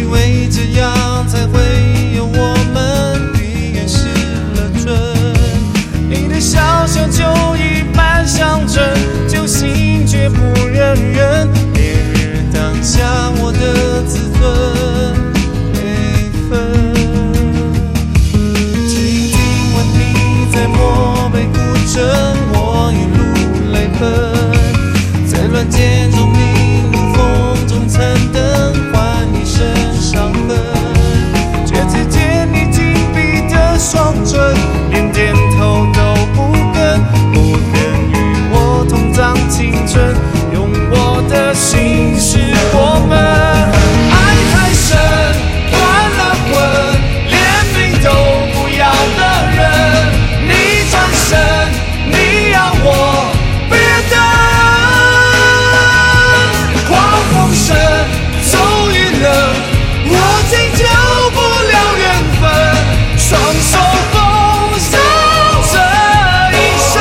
为这样才会有我们，你也失了准。你的笑笑就一般相真，就心却不忍人，烈日当下我的自尊没分。倾听完你在漠北古镇，我一路泪奔，在乱箭中迷路，风中残灯换一身伤痕，却只见你紧闭的双唇，连点头都不肯，不肯与我同葬青春，用我的心事过门。爱太深，断了魂，连命都不要的人，你转身，你要我别等。狂风声，骤雨冷，我竟救不了缘分，双手奉上这一生。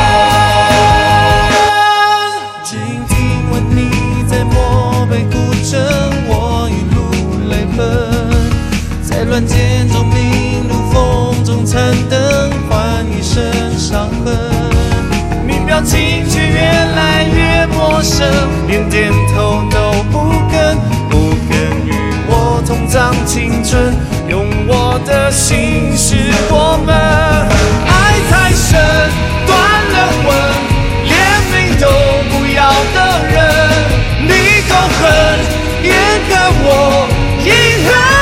倾听完你在漠北古镇，我一路泪奔，在乱箭中迷路，风中残灯换一身伤痕。你表情却越来越陌生，连点头都不肯，不肯与我同葬青春，用我的心事过门。爱太深，断了魂，连命都不要的人，你够狠，也跟我遗憾。